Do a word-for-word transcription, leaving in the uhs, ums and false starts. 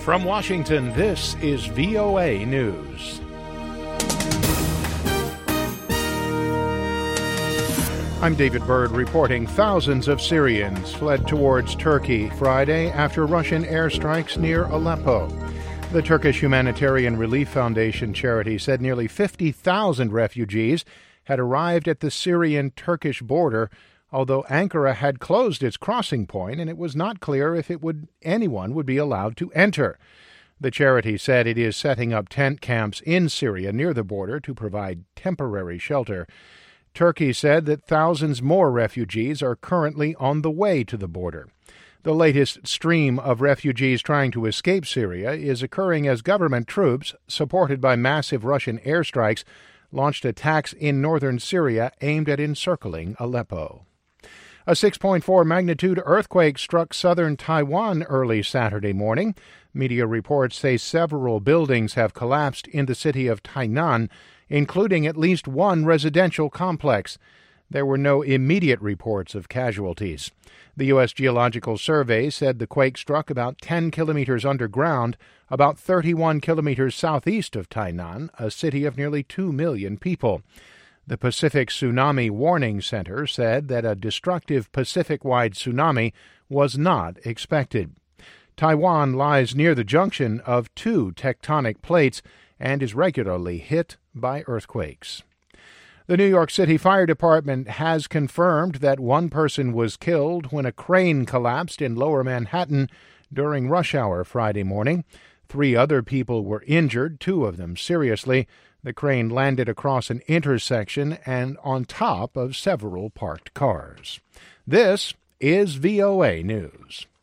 From Washington, this is V O A News. I'm David Byrd reporting thousands of Syrians fled towards Turkey Friday after Russian airstrikes near Aleppo. The Turkish Humanitarian Relief Foundation charity said nearly fifty thousand refugees had arrived at the Syrian-Turkish border, although Ankara had closed its crossing point and it was not clear if it would anyone would be allowed to enter. The charity said it is setting up tent camps in Syria near the border to provide temporary shelter. Turkey said that thousands more refugees are currently on the way to the border. The latest stream of refugees trying to escape Syria is occurring as government troops, supported by massive Russian airstrikes, launched attacks in northern Syria aimed at encircling Aleppo. A six point four magnitude earthquake struck southern Taiwan early Saturday morning. Media reports say several buildings have collapsed in the city of Tainan, including at least one residential complex. There were no immediate reports of casualties. The U S Geological Survey said the quake struck about ten kilometers underground, about thirty-one kilometers southeast of Tainan, a city of nearly two million people. The Pacific Tsunami Warning Center said that a destructive Pacific-wide tsunami was not expected. Taiwan lies near the junction of two tectonic plates and is regularly hit by earthquakes. The New York City Fire Department has confirmed that one person was killed when a crane collapsed in Lower Manhattan during rush hour Friday morning. Three other people were injured, two of them seriously. The crane landed across an intersection and on top of several parked cars. This is V O A News.